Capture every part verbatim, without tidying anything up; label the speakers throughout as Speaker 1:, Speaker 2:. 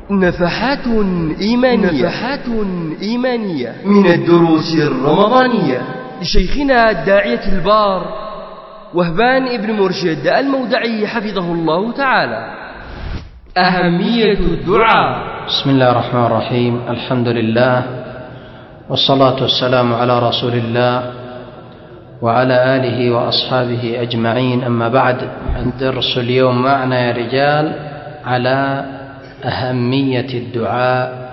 Speaker 1: نفحات إيمانية نفحات إيمانية من الدروس الرمضانية لشيخنا الداعية البار وهبان ابن مرشد المودعي حفظه الله تعالى. أهمية الدعاء.
Speaker 2: بسم الله الرحمن الرحيم. الحمد لله والصلاة والسلام على رسول الله وعلى آله وأصحابه أجمعين، أما بعد. الدرس اليوم معنا يا رجال على أهمية الدعاء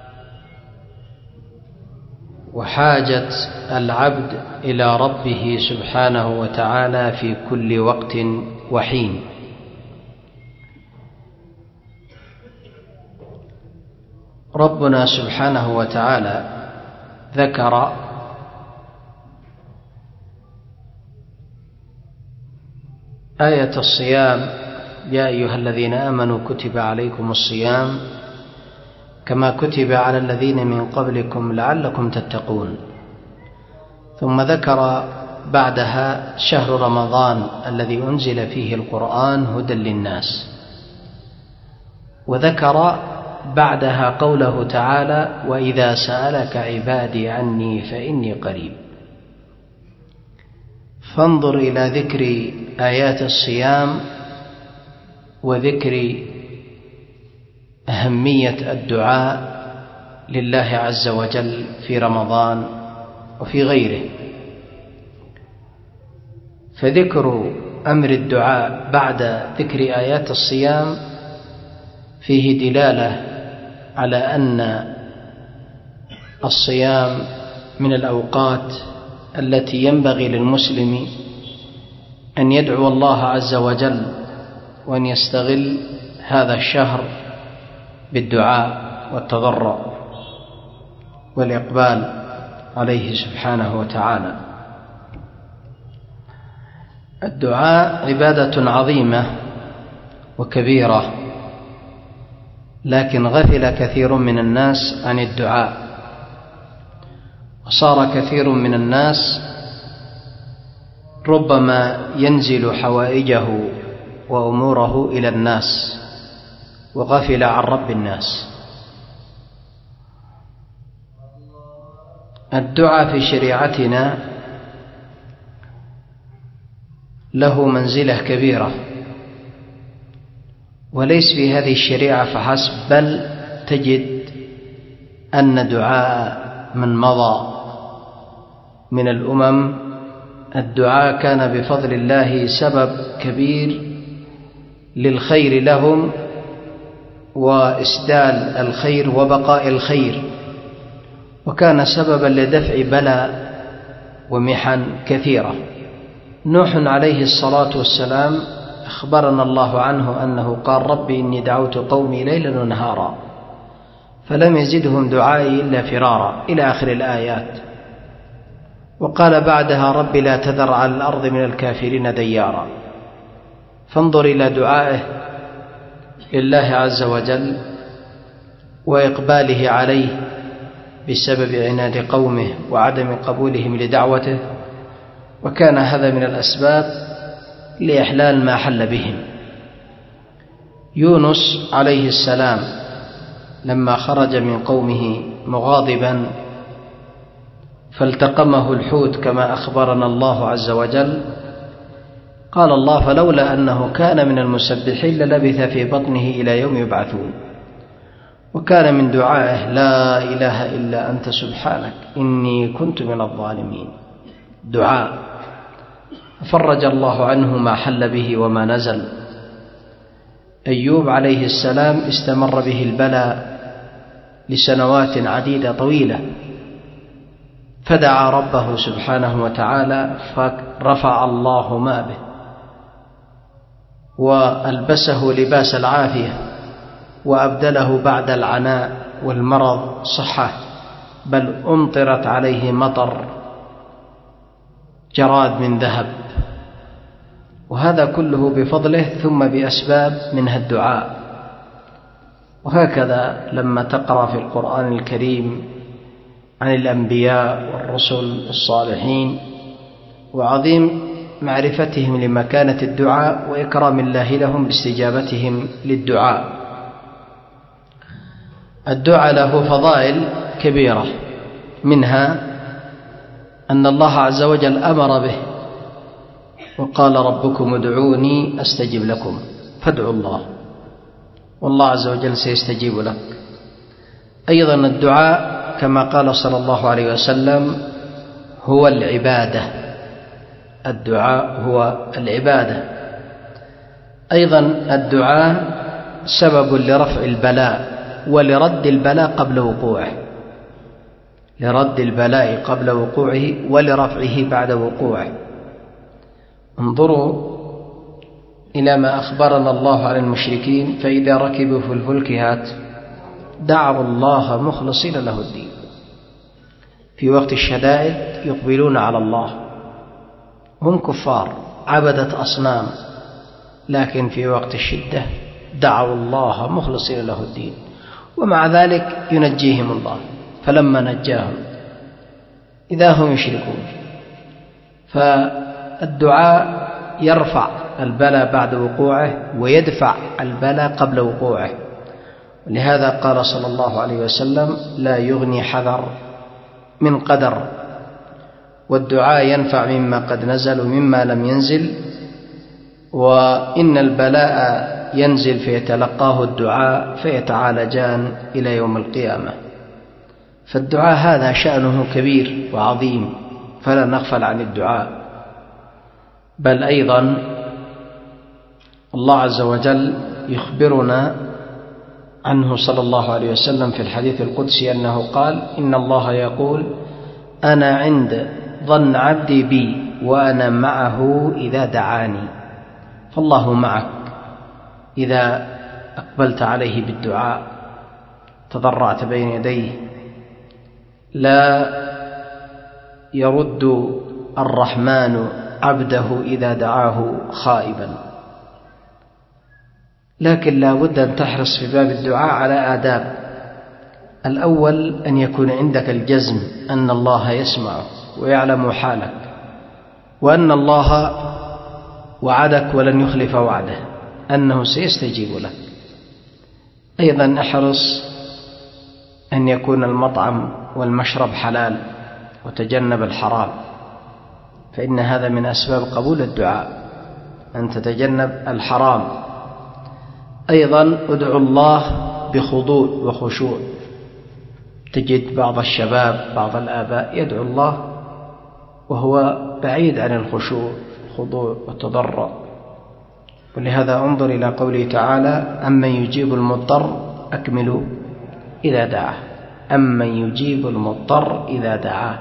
Speaker 2: وحاجة العبد إلى ربه سبحانه وتعالى في كل وقت وحين. ربنا سبحانه وتعالى ذكر آية الصيام: يا أيها الذين آمنوا كتب عليكم الصيام كما كتب على الذين من قبلكم لعلكم تتقون. ثم ذكر بعدها شهر رمضان الذي أنزل فيه القرآن هدى للناس، وذكر بعدها قوله تعالى: وإذا سألك عبادي عني فإني قريب. فانظر إلى ذكر آيات الصيام وذكر أهمية الدعاء لله عز وجل في رمضان وفي غيره. فذكر أمر الدعاء بعد ذكر آيات الصيام فيه دلالة على أن الصيام من الأوقات التي ينبغي للمسلم أن يدعو الله عز وجل وأن يستغل هذا الشهر بالدعاء والتضرع والإقبال عليه سبحانه وتعالى. الدعاء عبادة عظيمة وكبيرة، لكن غفل كثير من الناس عن الدعاء، وصار كثير من الناس ربما ينزل حوائجه وأموره إلى الناس وغفل عن رب الناس. الدعاء في شريعتنا له منزلة كبيرة، وليس في هذه الشريعة فحسب، بل تجد أن دعاء من مضى من الأمم الدعاء كان بفضل الله سبب كبير للخير لهم وإسدال الخير وبقاء الخير، وكان سببا لدفع بلاء ومحن كثيرة. نوح عليه الصلاة والسلام أخبرنا الله عنه أنه قال: ربي إني دعوت قومي ليلا ونهارا فلم يزدهم دعائي إلا فرارا، إلى آخر الآيات. وقال بعدها: ربي لا تذر على الأرض من الكافرين ديارا. فانظر إلى دعائه لله عز وجل وإقباله عليه بسبب عناد قومه وعدم قبولهم لدعوته، وكان هذا من الأسباب لإحلال ما حل بهم. يونس عليه السلام لما خرج من قومه مغاضبا فالتقمه الحوت كما أخبرنا الله عز وجل، قال الله: فلولا أنه كان من المسبحين للبث في بطنه إلى يوم يبعثون. وكان من دعائه: لا إله إلا أنت سبحانك إني كنت من الظالمين. دعاء. فرج الله عنه ما حل به وما نزل. أيوب عليه السلام استمر به البلاء لسنوات عديدة طويلة، فدعا ربه سبحانه وتعالى فرفع الله ما به وألبسه لباس العافية وأبدله بعد العناء والمرض صحة، بل أمطرت عليه مطر جراد من ذهب، وهذا كله بفضله ثم بأسباب منها الدعاء. وهكذا لما تقرأ في القرآن الكريم عن الأنبياء والرسل الصالحين وعظيم معرفتهم لمكانة الدعاء وإكرام الله لهم باستجابتهم للدعاء. الدعاء له فضائل كبيرة، منها أن الله عز وجل أمر به وقال ربكم ادعوني أستجب لكم، فادعوا الله والله عز وجل سيستجيب لك. أيضا الدعاء كما قال صلى الله عليه وسلم هو العبادة، الدعاء هو العبادة. أيضا الدعاء سبب لرفع البلاء ولرد البلاء قبل وقوعه، لرد البلاء قبل وقوعه ولرفعه بعد وقوعه. انظروا إلى ما أخبرنا الله عن المشركين، فإذا ركبوا في الفلك دعوا الله مخلصين له الدين. في وقت الشدائد يقبلون على الله، هم كفار عبدة أصنام، لكن في وقت الشدة دعوا الله مخلصين له الدين، ومع ذلك ينجيهم الله. فلما نجاهم إذا هم يشركون. فالدعاء يرفع البلاء بعد وقوعه ويدفع البلاء قبل وقوعه، لهذا قال صلى الله عليه وسلم لا يغني حذر من قدر. والدعاء ينفع مما قد نزل ومما لم ينزل، وإن البلاء ينزل فيتلقاه الدعاء فيتعالجان إلى يوم القيامة. فالدعاء هذا شأنه كبير وعظيم، فلا نغفل عن الدعاء. بل أيضا الله عز وجل يخبرنا عنه صلى الله عليه وسلم في الحديث القدسي أنه قال إن الله يقول أنا عند ظن عبدي بي وأنا معه إذا دعاني. فالله معك إذا أقبلت عليه بالدعاء تضرعت بين يديه. لا يرد الرحمن عبده إذا دعاه خائبا، لكن لا بد أن تحرص في باب الدعاء على آداب. الأول أن يكون عندك الجزم أن الله يسمعك ويعلم حالك، وأن الله وعدك ولن يخلف وعده، أنه سيستجيب لك. أيضا احرص أن يكون المطعم والمشرب حلال وتجنب الحرام، فإن هذا من أسباب قبول الدعاء أن تتجنب الحرام. أيضا ادعو الله بخضوع وخشوع. تجد بعض الشباب بعض الآباء يدعو الله وهو بعيد عن الخشوع والخضوع والتضرع، ولهذا انظر إلى قوله تعالى أمن يجيب المضطر أكملوا إذا دعاه، أمن يجيب المضطر إذا دعاه.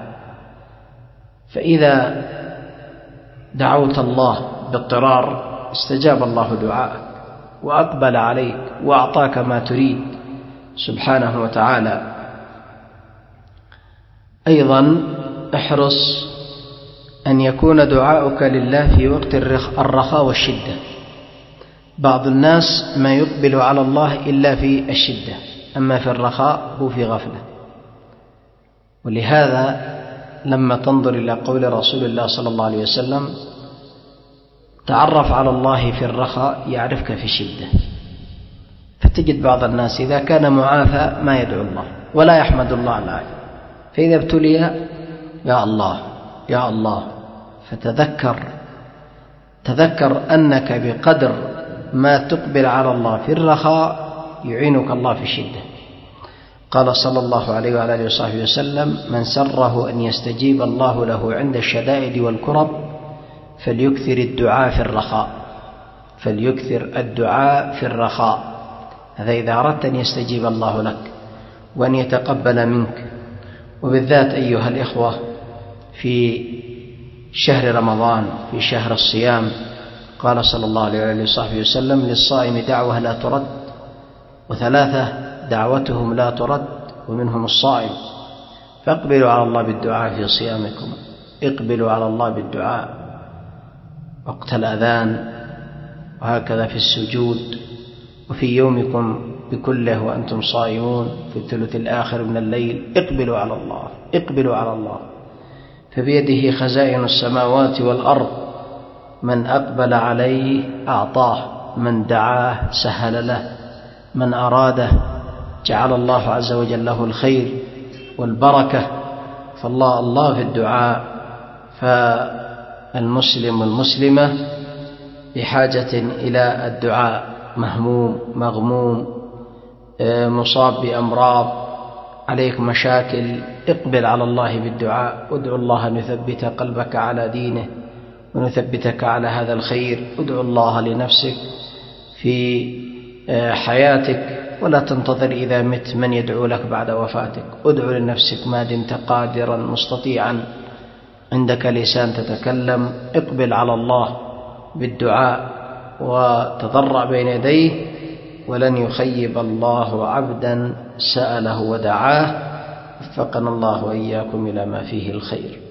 Speaker 2: فإذا دعوت الله باضطرار استجاب الله دعاءك وأقبل عليك وأعطاك ما تريد سبحانه وتعالى. أيضا احرص أن يكون دعاؤك لله في وقت الرخاء والشدة. بعض الناس ما يقبل على الله إلا في الشدة، أما في الرخاء هو في غفلة. ولهذا لما تنظر إلى قول رسول الله صلى الله عليه وسلم تعرف على الله في الرخاء يعرفك في الشدة. فتجد بعض الناس إذا كان معافى ما يدعو الله ولا يحمد الله على العافية، فإذا ابتلي يا الله يا الله. فتذكر تذكر أنك بقدر ما تقبل على الله في الرخاء يعينك الله في الشدة. قال صلى الله عليه وعلى آله وصحبه وسلم من سره أن يستجيب الله له عند الشدائد والكرب فليكثر الدعاء في الرخاء فليكثر الدعاء في الرخاء. هذا إذا أردت أن يستجيب الله لك وأن يتقبل منك. وبالذات أيها الإخوة في شهر رمضان في شهر الصيام قال صلى الله عليه وآله وصحبه وسلم للصائم دعوة لا ترد، وثلاثة دعوتهم لا ترد ومنهم الصائم. فاقبلوا على الله بالدعاء في صيامكم، اقبلوا على الله بالدعاء وقت الأذان، وهكذا في السجود، وفي يومكم بكله وأنتم صائمون في الثلث الآخر من الليل. اقبلوا على الله اقبلوا على الله، فبيده خزائن السماوات والأرض، من أقبل عليه أعطاه، من دعاه سهل له، من أراده جعل الله عز وجل له الخير والبركة. فالله الله في الدعاء، فالمسلم والمسلمة بحاجة إلى الدعاء، مهموم مغموم مصاب بأمراض عليك مشاكل، اقبل على الله بالدعاء، ادعو الله أن يثبت قلبك على دينه ونثبتك على هذا الخير. ادعو الله لنفسك في حياتك، ولا تنتظر إذا مت من يدعو لك بعد وفاتك. ادعو لنفسك ما دمت قادرا مستطيعا، عندك لسان تتكلم، اقبل على الله بالدعاء وتضرع بين يديه، ولن يخيب الله عبدا سأله ودعاه. وفقنا الله وإياكم إلى ما فيه الخير.